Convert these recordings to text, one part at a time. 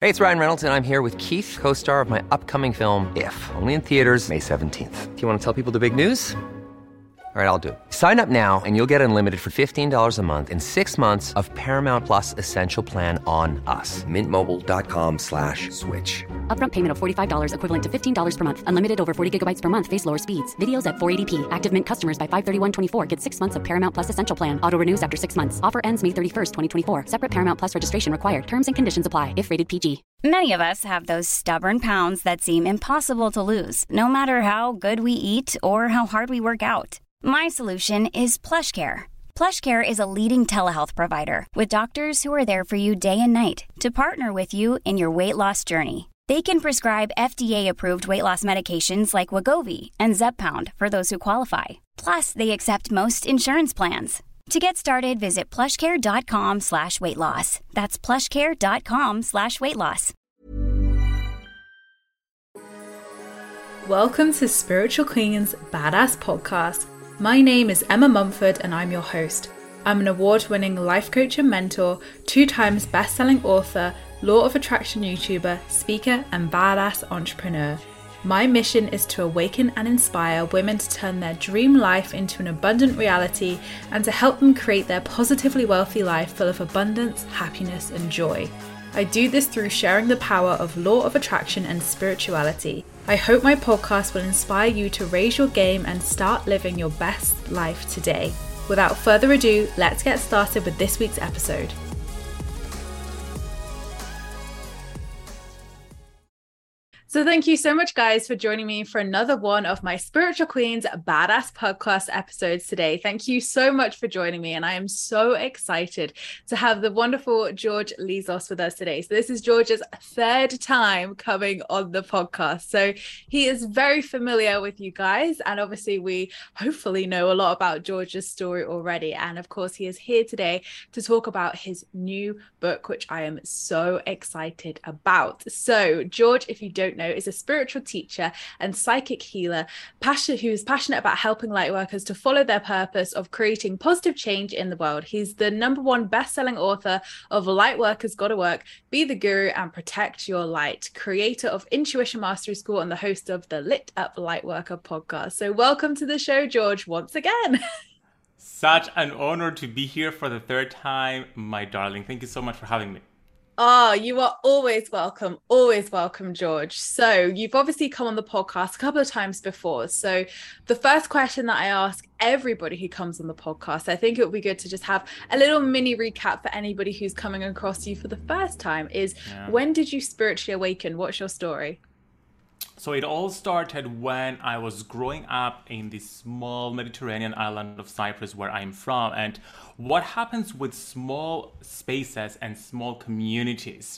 Hey, it's Ryan Reynolds, and I'm here with Keith, co-star of my upcoming film, If, only in theaters May 17th. Do you want to tell people the big news? All right, I'll do it. Sign up now and you'll get unlimited for $15 a month and 6 months of Paramount Plus Essential Plan on us. MintMobile.com/switch. Upfront payment of $45 equivalent to $15 per month. Unlimited over 40 gigabytes per month. Face lower speeds. Videos at 480p. Active Mint customers by 531.24 get 6 months of Paramount Plus Essential Plan. Auto renews after 6 months. Offer ends May 31st, 2024. Separate Paramount Plus registration required. Terms and conditions apply if rated PG. Many of us have those stubborn pounds that seem impossible to lose, no matter how good we eat or how hard we work out. My solution is PlushCare. PlushCare is a leading telehealth provider with doctors who are there for you day and night to partner with you in your weight loss journey. They can prescribe FDA-approved weight loss medications like Wegovy and Zepbound for those who qualify. Plus, they accept most insurance plans. To get started, visit plushcare.com/weightloss. That's plushcare.com/weightloss. Welcome to Spiritual Queen's Badass Podcast. My name is Emma Mumford and I'm your host. I'm an award-winning life coach and mentor, 2 times best-selling author, Law of Attraction YouTuber, speaker, and badass entrepreneur. My mission is to awaken and inspire women to turn their dream life into an abundant reality and to help them create their positively wealthy life full of abundance, happiness, and joy. I do this through sharing the power of law of attraction and spirituality. I hope my podcast will inspire you to raise your game and start living your best life today. Without further ado, let's get started with this week's episode. So thank you so much, guys, for joining me for another one of my Spiritual Queens Badass Podcast episodes today. Thank you so much for joining me. And I am so excited to have the wonderful George Lizos with us today. So this is George's 3rd time coming on the podcast. So he is very familiar with you guys. And obviously we hopefully know a lot about George's story already. And of course, he is here today to talk about his new book, which I am so excited about. So George, if you don't know, is a spiritual teacher and psychic healer, who is passionate about helping lightworkers to follow their purpose of creating positive change in the world. He's the #1 best-selling author of Lightworkers Gotta Work, Be the Guru and Protect Your Light, creator of Intuition Mastery School, and the host of the Lit Up Lightworker podcast. So welcome to the show, George, once again. Such an honor to be here for the 3rd time, my darling. Thank you so much for having me. Oh, you are always welcome, George. So you've obviously come on the podcast a couple of times before. So the first question that I ask everybody who comes on the podcast, I think it would be good to just have a little mini recap for anybody who's coming across you for the first time is, When did you spiritually awaken? What's your story? So it all started when I was growing up in the small Mediterranean island of Cyprus, where I'm from. And what happens with small spaces and small communities?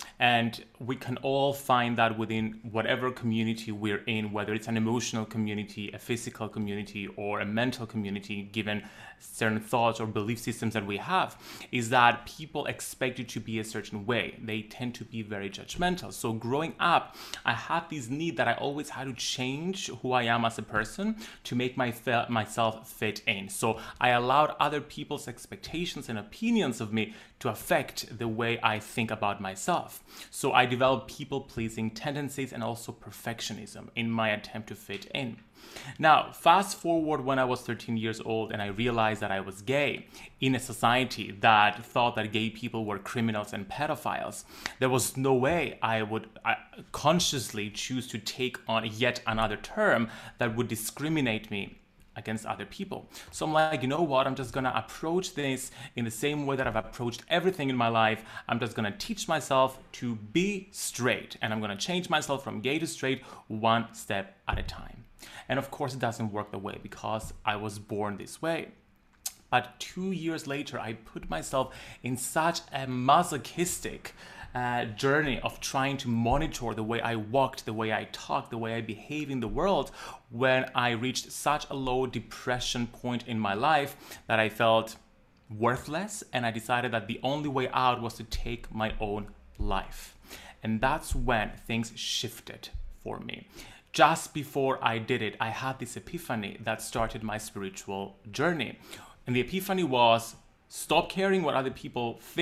And we can all find that within whatever community we're in, whether it's an emotional community, a physical community, or a mental community, given certain thoughts or belief systems that we have, is that people expect you to be a certain way. They tend to be very judgmental. So growing up, I had this need that I always had to change who I am as a person to make myself fit in. So I allowed other people's expectations and opinions of me to affect the way I think about myself. So I developed people-pleasing tendencies and also perfectionism in my attempt to fit in. Now, fast forward when I was 13 years old and I realized that I was gay in a society that thought that gay people were criminals and pedophiles. There was no way I would consciously choose to take on yet another term that would discriminate me against other people. So I'm like, you know what? I'm just going to approach this in the same way that I've approached everything in my life. I'm just going to teach myself to be straight, and I'm going to change myself from gay to straight one step at a time. And of course, it doesn't work that way because I was born this way. But 2 years later, I put myself in such a masochistic journey of trying to monitor the way I walked, the way I talked, the way I behave in the world, when I reached such a low depression point in my life that I felt worthless, and I decided that the only way out was to take my own life. And that's when things shifted for me. Just before I did it, I had this epiphany that started my spiritual journey. And the epiphany was, stop caring what other people think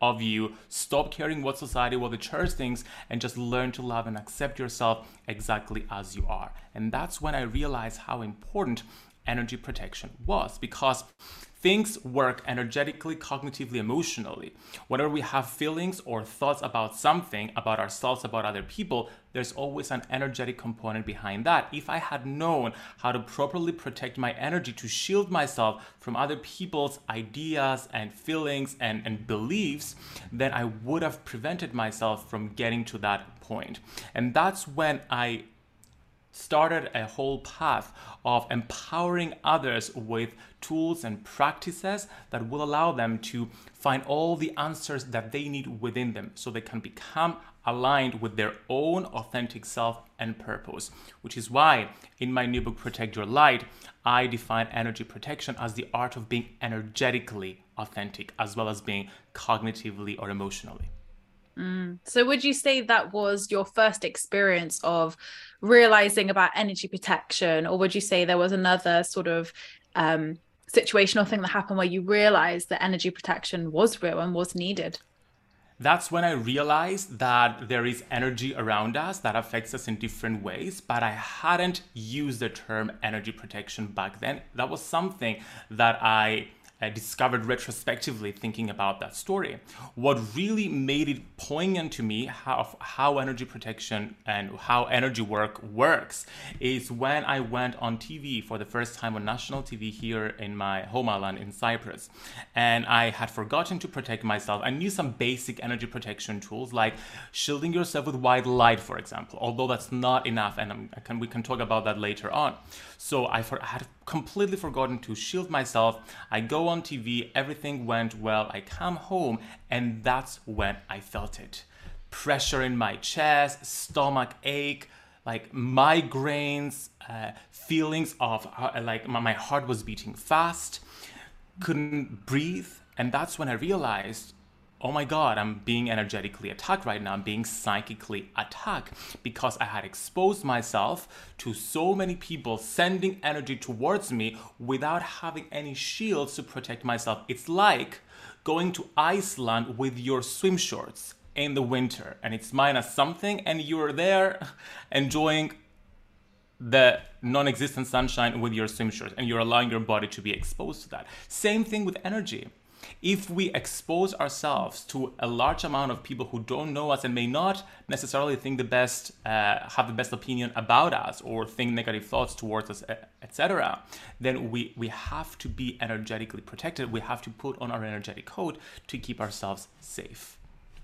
of you. Stop caring what society, what the church thinks, and just learn to love and accept yourself exactly as you are. And that's when I realized how important energy protection was, because things work energetically, cognitively, emotionally. Whenever we have feelings or thoughts about something, about ourselves, about other people, there's always an energetic component behind that. If I had known how to properly protect my energy to shield myself from other people's ideas and feelings and beliefs, then I would have prevented myself from getting to that point. And that's when I started a whole path of empowering others with tools and practices that will allow them to find all the answers that they need within them so they can become aligned with their own authentic self and purpose. Which is why in my new book, Protect Your Light, I define energy protection as the art of being energetically authentic as well as being cognitively or emotionally. So would you say that was your first experience of realizing about energy protection, or would you say there was another sort of situational thing that happened where you realized that energy protection was real and was needed? That's when I realized that there is energy around us that affects us in different ways, but I hadn't used the term energy protection back then. That was something that I discovered retrospectively thinking about that story. What really made it poignant to me how energy protection and how energy works is when I went on TV for the first time on national TV here in my home island in Cyprus. And I had forgotten to protect myself. I knew some basic energy protection tools like shielding yourself with white light, for example, although that's not enough, and we can talk about that later on. So I had completely forgotten to shield myself. I go on TV, everything went well. I come home, and that's when I felt it. Pressure in my chest, stomach ache, like migraines, feelings of like my heart was beating fast, couldn't breathe. And that's when I realized, oh my God, I'm being energetically attacked right now. I'm being psychically attacked because I had exposed myself to so many people sending energy towards me without having any shields to protect myself. It's like going to Iceland with your swim shorts in the winter and it's minus something and you're there enjoying the non-existent sunshine with your swim shorts and you're allowing your body to be exposed to that. Same thing with energy. If we expose ourselves to a large amount of people who don't know us and may not necessarily think the best, have the best opinion about us or think negative thoughts towards us, etc., then we have to be energetically protected. We have to put on our energetic coat to keep ourselves safe.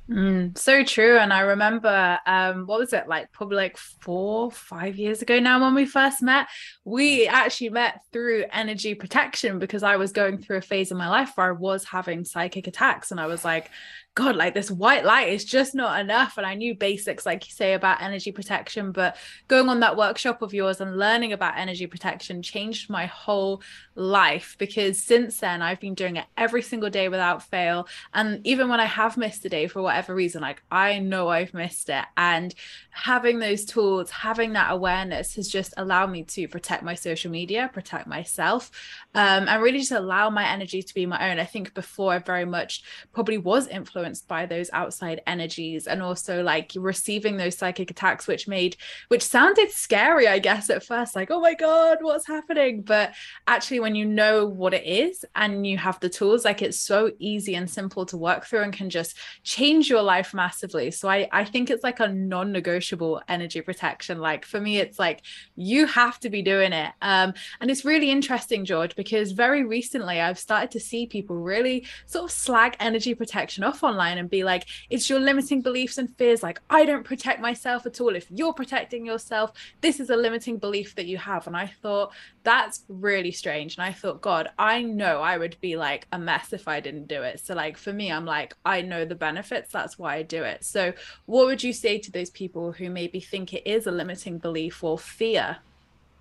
So true. And I remember, what was it, like probably like 4-5 years ago now when we first met, we actually met through energy protection because I was going through a phase in my life where I was having psychic attacks and I was like, God, like this white light is just not enough. And I knew basics, like you say, about energy protection, but going on that workshop of yours and learning about energy protection changed my whole life, because since then I've been doing it every single day without fail. And even when I have missed a day for whatever reason, like I know I've missed it. And having those tools, having that awareness has just allowed me to protect my social media, protect myself, and really just allow my energy to be my own. I think before I very much probably was influenced by those outside energies and also like receiving those psychic attacks, which sounded scary, I guess, at first, like, oh my God, what's happening? But actually, when you know what it is and you have the tools, like it's so easy and simple to work through and can just change your life massively. So I think it's like a non-negotiable energy protection. Like for me, it's like you have to be doing it. And it's really interesting, George, because very recently I've started to see people really sort of slag energy protection off online and be like, it's your limiting beliefs and fears. Like, I don't protect myself at all. If you're protecting yourself, this is a limiting belief that you have. And I thought that's really strange. And I thought, God, I know I would be like a mess if I didn't do it. So like for me, I'm like, I know the benefits. That's why I do it. So what would you say to those people who maybe think it is a limiting belief or fear?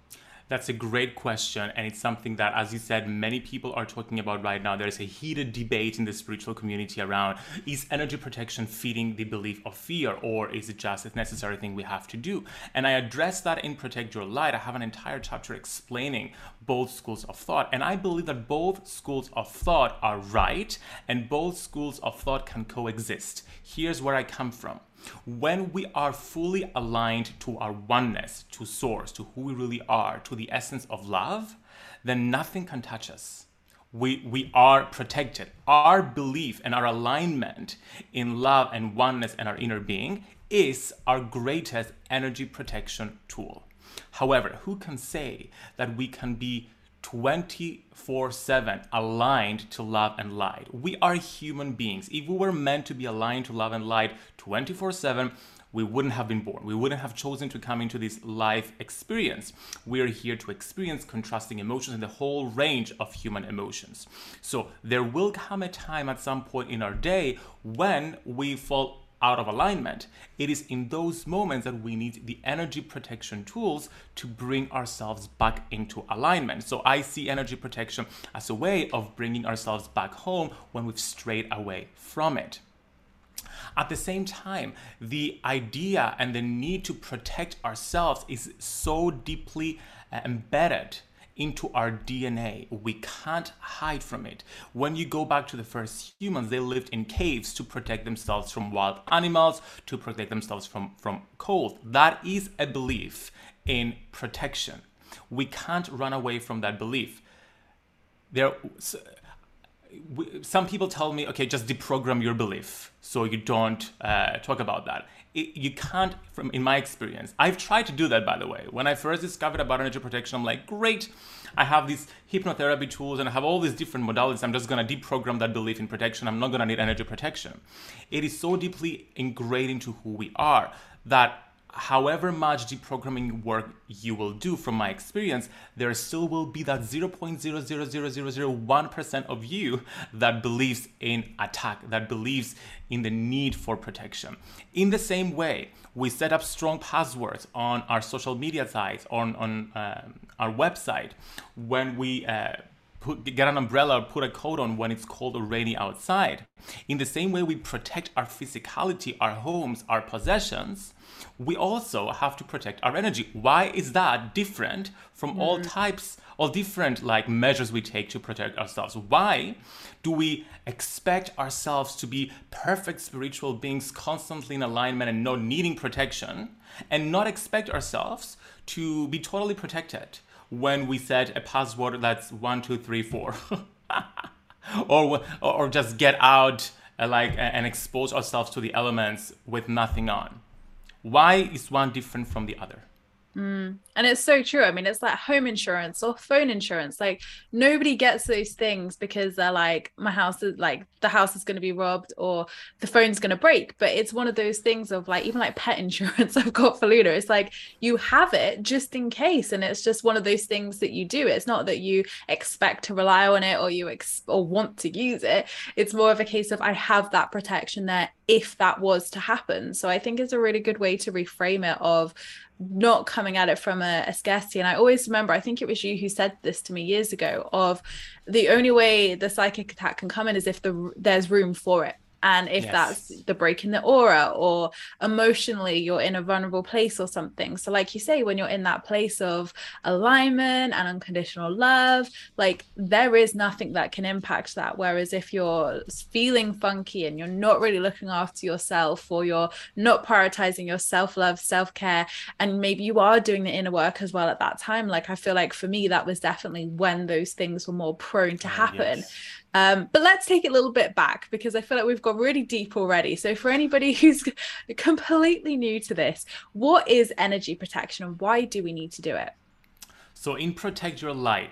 That's a great question. And it's something that, as you said, many people are talking about right now. There's a heated debate in the spiritual community around, is energy protection feeding the belief of fear, or is it just a necessary thing we have to do? And I address that in Protect Your Light. I have an entire chapter explaining both schools of thought. And I believe that both schools of thought are right, and both schools of thought can coexist. Here's where I come from. When we are fully aligned to our oneness, to source, to who we really are, to the essence of love, then nothing can touch us. We are protected. Our belief and our alignment in love and oneness and our inner being is our greatest energy protection tool. However, who can say that we can be 24/7 aligned to love and light? We are human beings. If we were meant to be aligned to love and light 24/7, we wouldn't have been born. We wouldn't have chosen to come into this life experience. We are here to experience contrasting emotions and the whole range of human emotions. So there will come a time at some point in our day when we fall out of alignment. It is in those moments that we need the energy protection tools to bring ourselves back into alignment. So I see energy protection as a way of bringing ourselves back home when we've strayed away from it. At the same time, the idea and the need to protect ourselves is so deeply embedded into our DNA. We can't hide from it. When you go back to the first humans, they lived in caves to protect themselves from wild animals, to protect themselves from cold. That is a belief in protection. We can't run away from that belief. Some people tell me, okay, just deprogram your belief so you don't talk about that. You can't, in my experience. I've tried to do that, by the way. When I first discovered about energy protection, I'm like, great, I have these hypnotherapy tools and I have all these different modalities. I'm just going to deprogram that belief in protection. I'm not going to need energy protection. It is so deeply ingrained into who we are that however much deprogramming work you will do, from my experience, there still will be that 0.0000001% of you that believes in attack, that believes in the need for protection. In the same way, we set up strong passwords on our social media sites, on our website, when we get an umbrella or put a coat on when it's cold or rainy outside. In the same way we protect our physicality, our homes, our possessions, we also have to protect our energy. Why is that different from all different measures we take to protect ourselves? Why do we expect ourselves to be perfect spiritual beings, constantly in alignment and not needing protection, and not expect ourselves to be totally protected when we set a password that's 1, 2, 3, 4, or just get out and expose ourselves to the elements with nothing on? Why is one different from the other? And it's so true. I mean, it's like home insurance or phone insurance. Like, nobody gets those things because they're like, my house is like, the house is going to be robbed or the phone's going to break. But it's one of those things of like, even like pet insurance I've got for Luna. It's like, you have it just in case. And it's just one of those things that you do. It's not that you expect to rely on it or or want to use it. It's more of a case of, I have that protection there if that was to happen. So I think it's a really good way to reframe it, of not coming at it from a scarcity. And I always remember, I think it was you who said this to me years ago, of the only way the psychic attack can come in is if there's room for it. And if that's the break in the aura, or emotionally you're in a vulnerable place or something. So like you say, when you're in that place of alignment and unconditional love, like there is nothing that can impact that. Whereas if you're feeling funky and you're not really looking after yourself, or you're not prioritizing your self-love, self-care, and maybe you are doing the inner work as well at that time. Like, I feel like for me, that was definitely when those things were more prone to happen. But let's take it a little bit back, because I feel like we've got really deep already. So for anybody who's completely new to this, what is energy protection and why do we need to do it? So in Protect Your Light,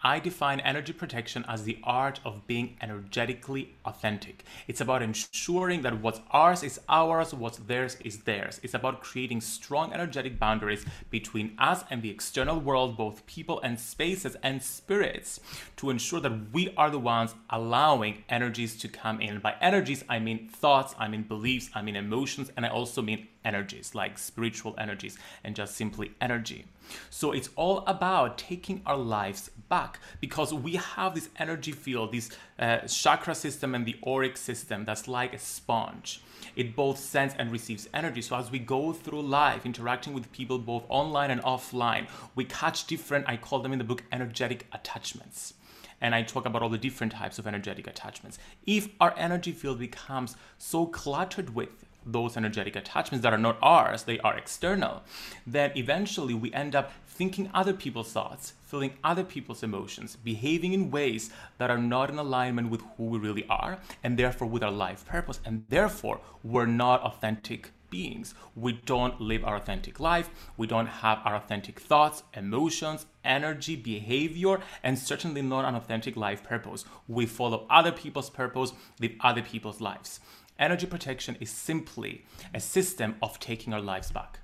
I define energy protection as the art of being energetically authentic. It's about ensuring that what's ours is ours, what's theirs is theirs. It's about creating strong energetic boundaries between us and the external world, both people and spaces and spirits, to ensure that we are the ones allowing energies to come in. By energies, I mean thoughts, I mean beliefs, I mean emotions, and I also mean energies, like spiritual energies and just simply energy. So it's all about taking our lives back, because we have this energy field, this chakra system and the auric system that's like a sponge. It both sends and receives energy. So as we go through life, interacting with people both online and offline, we catch different, I call them in the book, energetic attachments. And I talk about all the different types of energetic attachments. If our energy field becomes so cluttered with those energetic attachments that are not ours, they are external, then eventually we end up thinking other people's thoughts, feeling other people's emotions, behaving in ways that are not in alignment with who we really are, and therefore with our life purpose, and therefore we're not authentic beings. We don't live our authentic life, we don't have our authentic thoughts, emotions, energy, behavior, and certainly not an authentic life purpose. We follow other people's purpose, live other people's lives. Energy protection is simply a system of taking our lives back.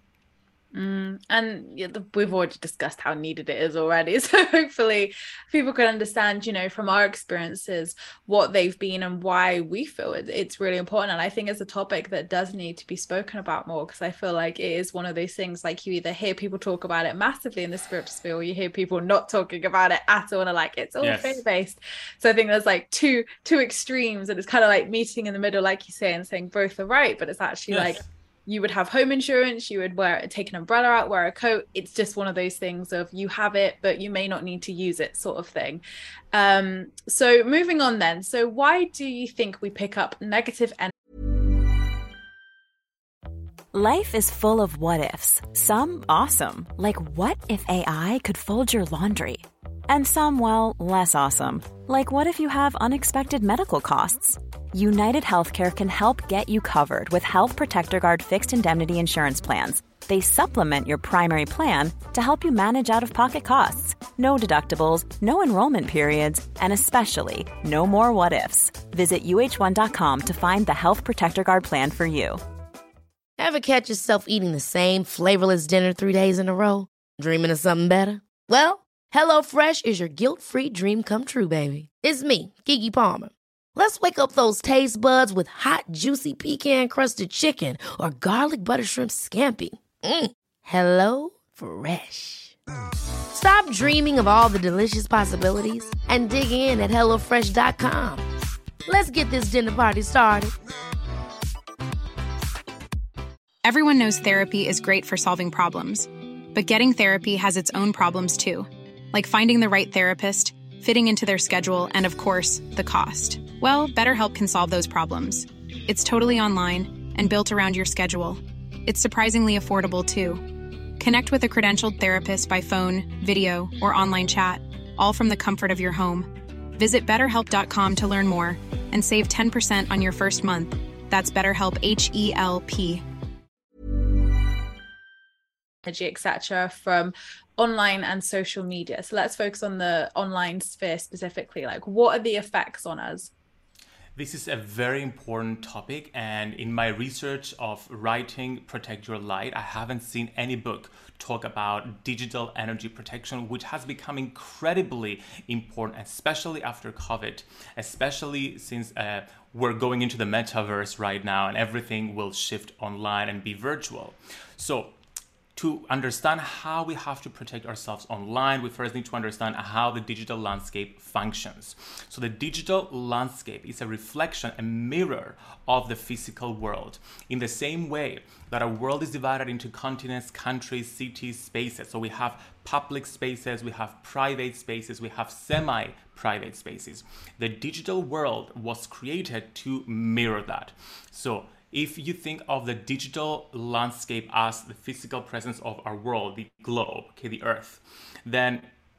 And we've already discussed how needed it is already. So hopefully people can understand, from our experiences, what they've been and why we feel it's really important. And I think it's a topic that does need to be spoken about more, because I feel like it is one of those things, like, you either hear people talk about it massively in the spiritual sphere, or you hear people not talking about it at all and are like, it's all fear-based. So I think there's like two extremes, and it's kind of like meeting in the middle, like you say, and saying both are right, but it's actually like, you would have home insurance, you would take an umbrella out, wear a coat. It's just one of those things of, you have it, but you may not need to use it, sort of thing. So moving on then. So why do you think we pick up negative energy? Life is full of what ifs. Some awesome, like what if AI could fold your laundry? And some, well, less awesome, like what if you have unexpected medical costs? United Healthcare can help get you covered with Health Protector Guard fixed indemnity insurance plans. They supplement your primary plan to help you manage out-of-pocket costs. No deductibles, no enrollment periods, and especially no more what-ifs. Visit uh1.com to find the Health Protector Guard plan for you. Ever catch yourself eating the same flavorless dinner 3 days in a row? Dreaming of something better? Well, HelloFresh is your guilt-free dream come true, baby. It's me, Keke Palmer. Let's wake up those taste buds with hot, juicy pecan-crusted chicken or garlic butter shrimp scampi. Hello Fresh. Stop dreaming of all the delicious possibilities and dig in at HelloFresh.com. Let's get this dinner party started. Everyone knows therapy is great for solving problems, but getting therapy has its own problems too, like finding the right therapist, fitting into their schedule, and of course, the cost. Well, BetterHelp can solve those problems. It's totally online and built around your schedule. It's surprisingly affordable too. Connect with a credentialed therapist by phone, video, or online chat, all from the comfort of your home. Visit BetterHelp.com to learn more and save 10% on your first month. That's BetterHelp, H-E-L-P. Etc. from online and social media. So let's focus on the online sphere specifically. Like, what are the effects on us? This is a very important topic, and in my research of writing Protect Your Light, I haven't seen any book talk about digital energy protection, which has become incredibly important, especially after COVID, especially since we're going into the metaverse right now and everything will shift online and be virtual. So to understand how we have to protect ourselves online, we first need to understand how the digital landscape functions. So the digital landscape is a reflection, a mirror of the physical world, in the same way that our world is divided into continents, countries, cities, spaces. So we have public spaces, we have private spaces, we have semi-private spaces. The digital world was created to mirror that. So if you think of the digital landscape as the physical presence of our world, the globe, the Earth, then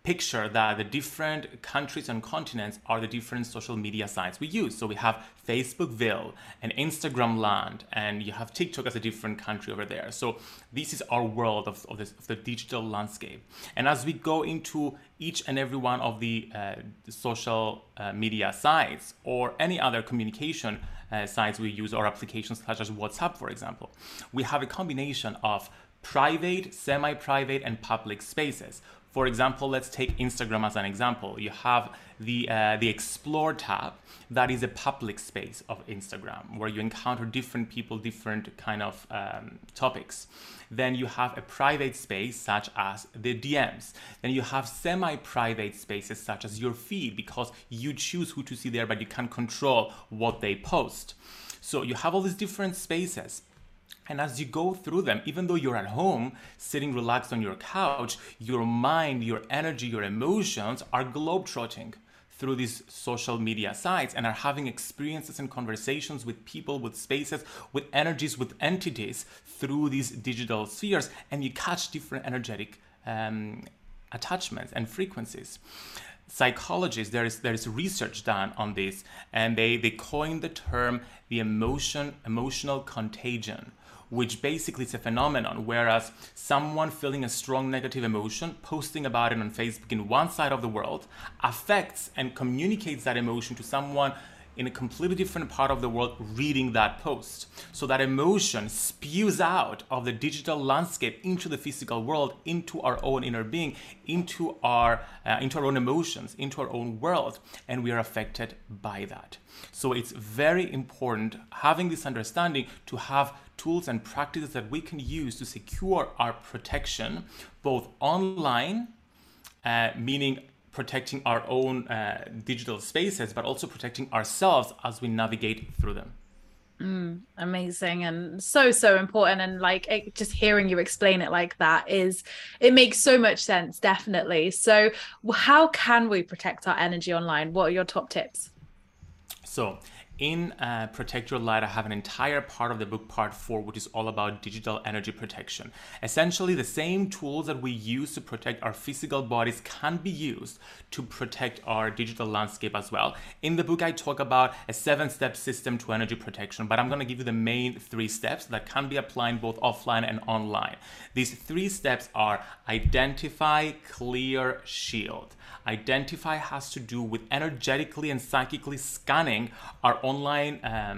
picture that the different countries and continents are the different social media sites we use. So we have Facebookville and Instagram land, and you have TikTok as a different country over there. So this is our world of the digital landscape. And as we go into each and every one of the social media sites or any other communication sites we use, or applications such as WhatsApp, for example, we have a combination of private, semi-private, and public spaces. For example, let's take Instagram as an example. You have the Explore tab. That is a public space of Instagram where you encounter different people, different kind of topics. Then you have a private space such as the DMs. Then you have semi-private spaces such as your feed, because you choose who to see there, but you can't control what they post. So you have all these different spaces. And as you go through them, even though you're at home, sitting relaxed on your couch, your mind, your energy, your emotions are globetrotting through these social media sites and are having experiences and conversations with people, with spaces, with energies, with entities through these digital spheres, and you catch different energetic attachments and frequencies. Psychologists, there is research done on this, and they coined the term the emotional contagion, which basically is a phenomenon whereas someone feeling a strong negative emotion, posting about it on Facebook in one side of the world, affects and communicates that emotion to someone in a completely different part of the world reading that post. So that emotion spews out of the digital landscape into the physical world, into our own inner being, into our own emotions, into our own world, and we are affected by that. So it's very important, having this understanding, to have tools and practices that we can use to secure our protection, both online, meaning protecting our own digital spaces, but also protecting ourselves as we navigate through them. Amazing, and so important. And just hearing you explain it like that it makes so much sense, definitely. So how can we protect our energy online? What are your top tips? So in Protect Your Light, I have an entire part of the book, part 4, which is all about digital energy protection. Essentially, the same tools that we use to protect our physical bodies can be used to protect our digital landscape as well. In the book, I talk about a 7-step system to energy protection, but I'm going to give you the main 3 steps that can be applied both offline and online. These 3 steps are identify, clear, shield. Identify has to do with energetically and psychically scanning our online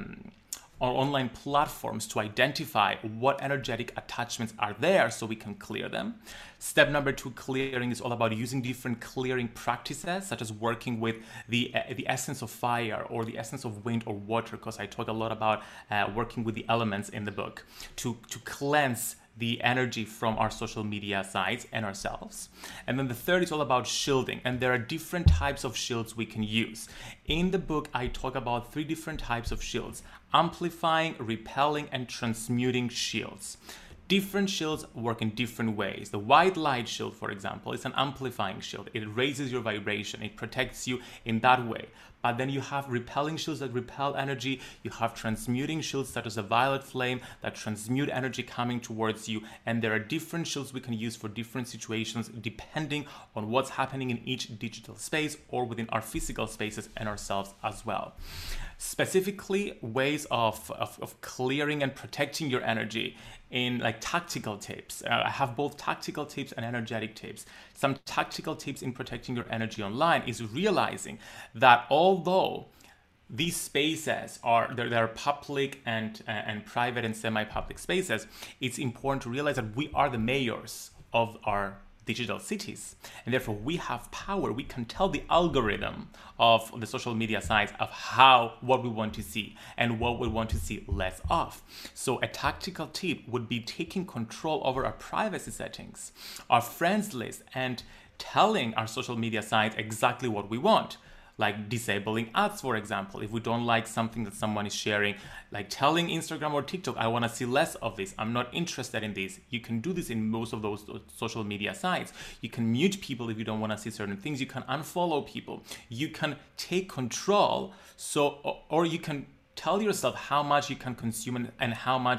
platforms to identify what energetic attachments are there so we can clear them. Step number 2, clearing, is all about using different clearing practices, such as working with the essence of fire or the essence of wind or water, because I talk a lot about working with the elements in the book to cleanse the energy from our social media sites and ourselves. And then the third is all about shielding, and there are different types of shields we can use. In the book, I talk about 3 different types of shields: amplifying, repelling, and transmuting shields. Different shields work in different ways. The white light shield, for example, is an amplifying shield. It raises your vibration. It protects you in that way. But then you have repelling shields that repel energy. You have transmuting shields such as a violet flame that transmute energy coming towards you. And there are different shields we can use for different situations depending on what's happening in each digital space or within our physical spaces and ourselves as well. Specifically, ways of clearing and protecting your energy in tactical tips. I have both tactical tips and energetic tips. Some tactical tips in protecting your energy online is realizing that although these spaces are public and private and semi-public spaces, it's important to realize that we are the mayors of our digital cities, and therefore we have power. We can tell the algorithm of the social media sites of what we want to see and what we want to see less of. So a tactical tip would be taking control over our privacy settings, our friends list, and telling our social media sites exactly what we want. Like disabling ads, for example. If we don't like something that someone is sharing, like telling Instagram or TikTok, I want to see less of this, I'm not interested in this. You can do this in most of those social media sites. You can mute people if you don't want to see certain things. You can unfollow people. You can take control, or you can tell yourself how much you can consume and how much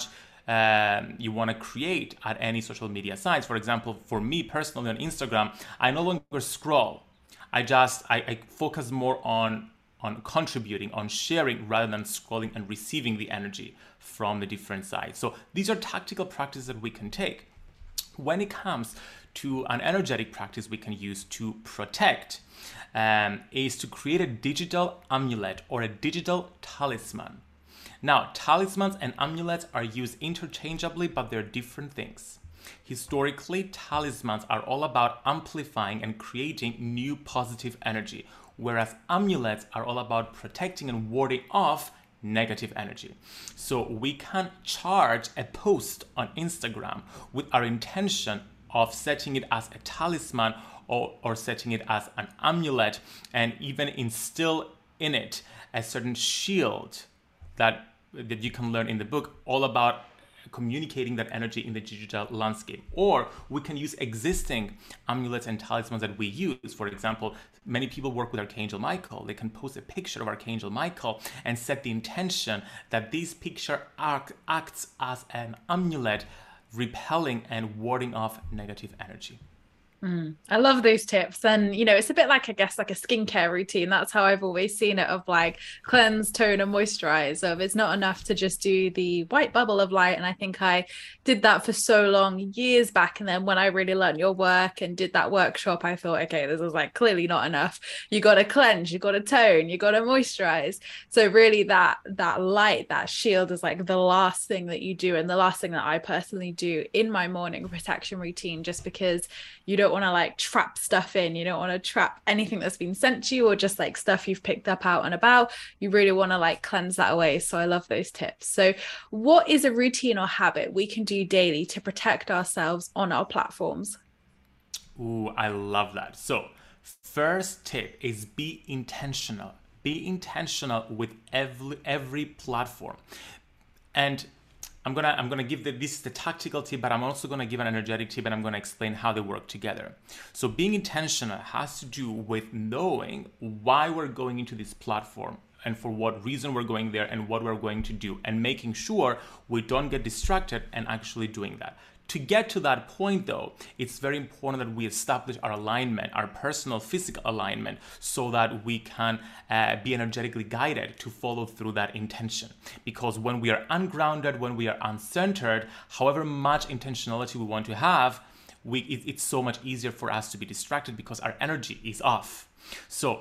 you want to create at any social media sites. For example, for me personally on Instagram, I no longer scroll. I focus more on contributing, on sharing, rather than scrolling and receiving the energy from the different sites. So these are tactical practices that we can take. When it comes to an energetic practice we can use to protect, is to create a digital amulet or a digital talisman. Now, talismans and amulets are used interchangeably, but they're different things. Historically, talismans are all about amplifying and creating new positive energy, whereas amulets are all about protecting and warding off negative energy. So we can charge a post on Instagram with our intention of setting it as a talisman or setting it as an amulet, and even instill in it a certain shield that you can learn in the book, all about communicating that energy in the digital landscape. Or we can use existing amulets and talismans that we use. For example, many people work with Archangel Michael. They can post a picture of Archangel Michael and set the intention that this picture acts as an amulet, repelling and warding off negative energy. I love those tips. And, you know, it's a bit like, I guess, like a skincare routine. That's how I've always seen it, of like cleanse, tone and moisturize. Of it's not enough to just do the white bubble of light. And I think I did that for so long, years back. And then when I really learned your work and did that workshop, I thought, okay, this is like clearly not enough. You got to cleanse, you got to tone, you got to moisturize. So really that light, that shield is like the last thing that you do. And the last thing that I personally do in my morning protection routine, just because you don't want to like trap stuff in. You don't want to trap anything that's been sent to you, or just like stuff you've picked up out and about. You really want to like cleanse that away. So I love those tips. So what is a routine or habit we can do daily to protect ourselves on our platforms? Ooh, I love that. So first tip is be intentional. Be intentional with every platform. And I'm gonna give this is the tactical tip, but I'm also gonna give an energetic tip, and I'm gonna explain how they work together. So being intentional has to do with knowing why we're going into this platform and for what reason we're going there and what we're going to do, and making sure we don't get distracted and actually doing that. To get to that point, though, it's very important that we establish our alignment, our personal physical alignment, so that we can be energetically guided to follow through that intention. Because when we are ungrounded, when we are uncentered, however much intentionality we want to have, it's so much easier for us to be distracted because our energy is off. So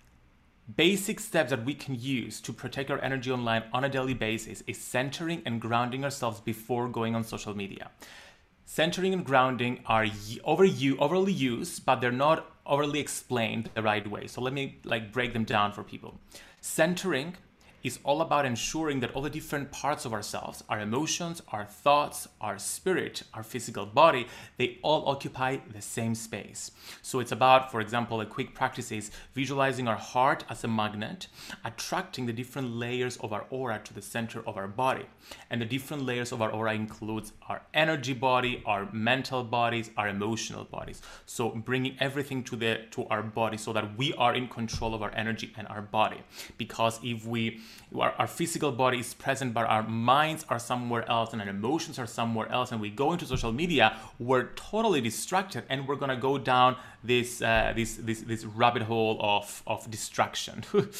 basic steps that we can use to protect our energy online on a daily basis is centering and grounding ourselves before going on social media. Centering and grounding are overly used, but they're not overly explained the right way. So let me break them down for people. Centering is all about ensuring that all the different parts of ourselves, our emotions, our thoughts, our spirit, our physical body, they all occupy the same space. So it's about, for example, a quick practice is visualizing our heart as a magnet, attracting the different layers of our aura to the center of our body. And the different layers of our aura includes our energy body, our mental bodies, our emotional bodies. So bringing everything to our body so that we are in control of our energy and our body. Because if our physical body is present, but our minds are somewhere else and our emotions are somewhere else, and we go into social media, we're totally distracted, and we're gonna go down this rabbit hole of distraction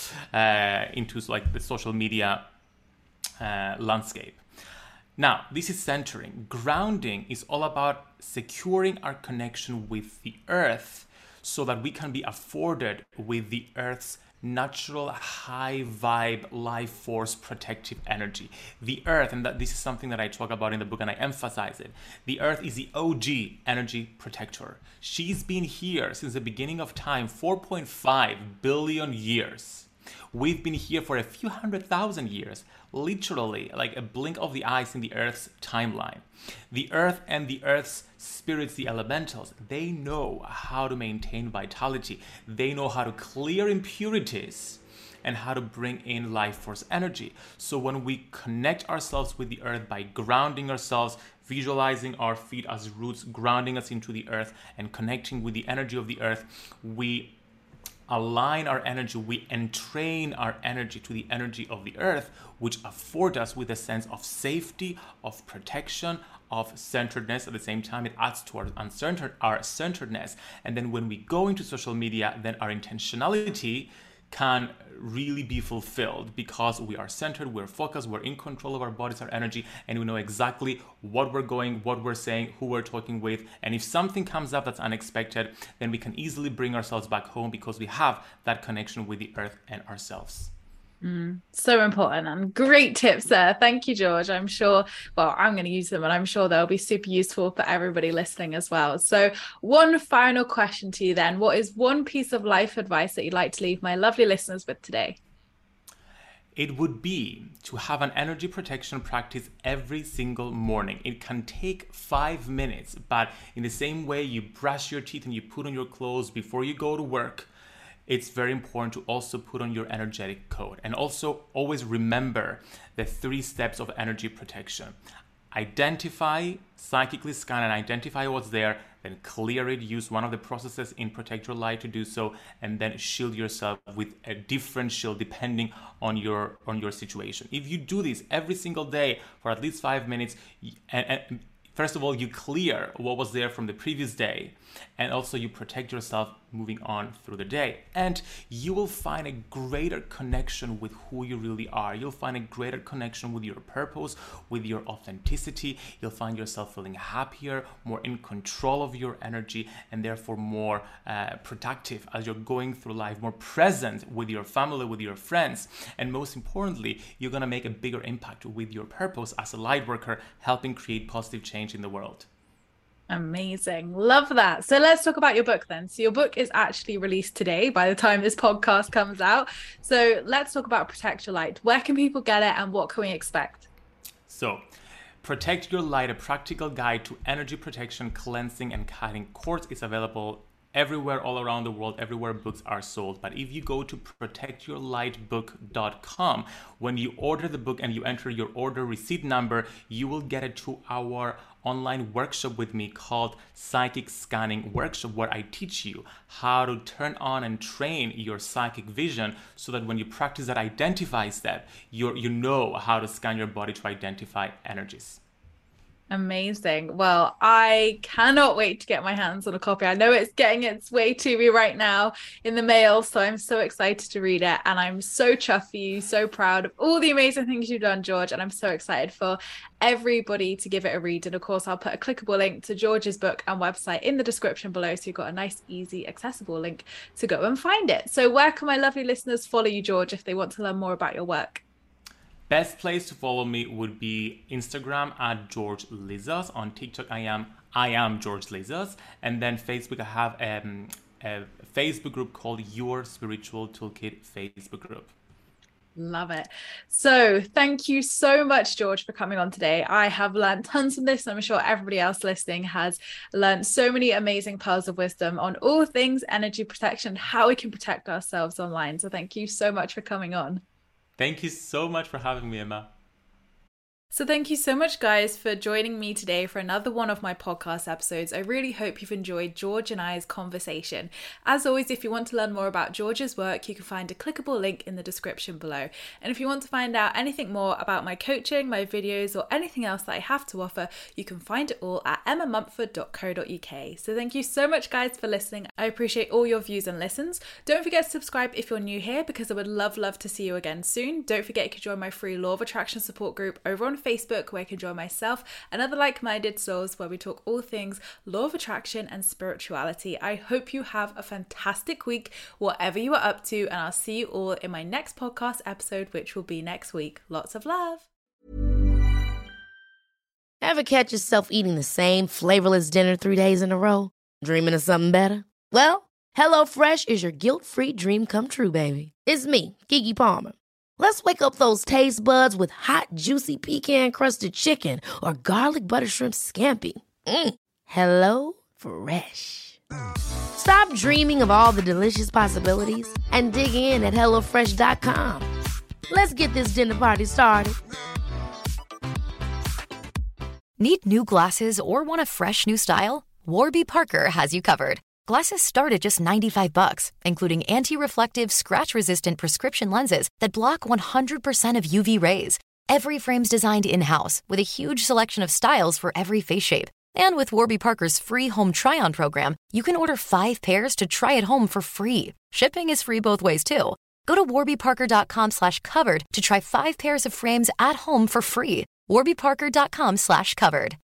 into like the social media landscape. Now, this is centering. Grounding is all about securing our connection with the earth so that we can be afforded with the earth's natural high vibe life force protective energy. The earth, and this is something that I talk about in the book and I emphasize it, the earth is the OG energy protector. She's been here since the beginning of time, 4.5 billion years. We've been here for a few 100,000 years, literally like a blink of the eyes in the Earth's timeline. The Earth and the Earth's spirits, the elementals, they know how to maintain vitality. They know how to clear impurities and how to bring in life force energy. So when we connect ourselves with the earth by grounding ourselves, visualizing our feet as roots, grounding us into the earth and connecting with the energy of the earth, we align our energy, we entrain our energy to the energy of the earth, which afford us with a sense of safety, of protection, of centeredness. At the same time, it adds to our centeredness. And then when we go into social media, then our intentionality can really be fulfilled because we are centered, we're focused, we're in control of our bodies, our energy, and we know exactly what we're going, what we're saying, who we're talking with. And if something comes up that's unexpected, then we can easily bring ourselves back home because we have that connection with the earth and ourselves. So important and great tips there. Thank you, George. I'm sure, well, I'm going to use them and I'm sure they'll be super useful for everybody listening as well. So one final question to you then. What is one piece of life advice that you'd like to leave my lovely listeners with today? It would be to have an energy protection practice every single morning. It can take 5 minutes, but in the same way you brush your teeth and you put on your clothes before you go to work, it's very important to also put on your energetic code. And also always remember the 3 steps of energy protection. Identify, psychically scan and identify what's there, then clear it, use one of the processes in Protect Your Light to do so, and then shield yourself with a different shield depending on your situation. If you do this every single day for at least 5 minutes, and first of all, you clear what was there from the previous day, and also you protect yourself moving on through the day. And you will find a greater connection with who you really are. You'll find a greater connection with your purpose, with your authenticity. You'll find yourself feeling happier, more in control of your energy, and therefore more productive as you're going through life, more present with your family, with your friends. And most importantly, you're going to make a bigger impact with your purpose as a light worker, helping create positive change in the world. Amazing. Love that. So let's talk about your book then. So your book is actually released today by the time this podcast comes out. So let's talk about Protect Your Light. Where can people get it and what can we expect? So Protect Your Light, a practical guide to energy protection, cleansing, and cutting cords is available everywhere, all around the world, everywhere books are sold. But if you go to protectyourlightbook.com, when you order the book and you enter your order receipt number, you will get a 2-hour online workshop with me called Psychic Scanning Workshop, where I teach you how to turn on and train your psychic vision so that when you practice that identify step, you know how to scan your body to identify energies. Amazing. Well, I cannot wait to get my hands on a copy. I know it's getting its way to me right now in the mail, so I'm so excited to read it. And I'm so chuffed for you, so proud of all the amazing things you've done, George. And I'm so excited for everybody to give it a read. And of course, I'll put a clickable link to George's book and website in the description below, so you've got a nice, easy, accessible link to go and find it. So where can my lovely listeners follow you, George, if they want to learn more about your work? Best place to follow me would be Instagram at George Lizos. On TikTok, I am George Lizos. And then Facebook, I have a Facebook group called Your Spiritual Toolkit Facebook group. Love it. So thank you so much, George, for coming on today. I have learned tons from this, and I'm sure everybody else listening has learned so many amazing pearls of wisdom on all things energy protection, how we can protect ourselves online. So thank you so much for coming on. Thank you so much for having me, Emma. So thank you so much, guys, for joining me today for another one of my podcast episodes. I really hope you've enjoyed George and I's conversation. As always, if you want to learn more about George's work, you can find a clickable link in the description below. And if you want to find out anything more about my coaching, my videos, or anything else that I have to offer, you can find it all at emmamumford.co.uk. So thank you so much, guys, for listening. I appreciate all your views and listens. Don't forget to subscribe if you're new here, because I would love to see you again soon. Don't forget you can join my free Law of Attraction support group over on Facebook, where you can join myself and other like-minded souls where we talk all things law of attraction and spirituality. I hope you have a fantastic week, whatever you are up to, and I'll see you all in my next podcast episode, which will be next week. Lots of love. Ever catch yourself eating the same flavorless dinner 3 days in a row? Dreaming of something better? Well, HelloFresh is your guilt-free dream come true, baby. It's me, Keke Palmer. Let's wake up those taste buds with hot, juicy pecan-crusted chicken or garlic butter shrimp scampi. Hello Fresh. Stop dreaming of all the delicious possibilities and dig in at HelloFresh.com. Let's get this dinner party started. Need new glasses or want a fresh new style? Warby Parker has you covered. Glasses start at just $95, including anti-reflective, scratch-resistant prescription lenses that block 100% of UV rays. Every frame's designed in-house with a huge selection of styles for every face shape. And with Warby Parker's free home try-on program, you can order 5 pairs to try at home for free. Shipping is free both ways, too. Go to warbyparker.com/covered to try 5 pairs of frames at home for free. warbyparker.com/covered.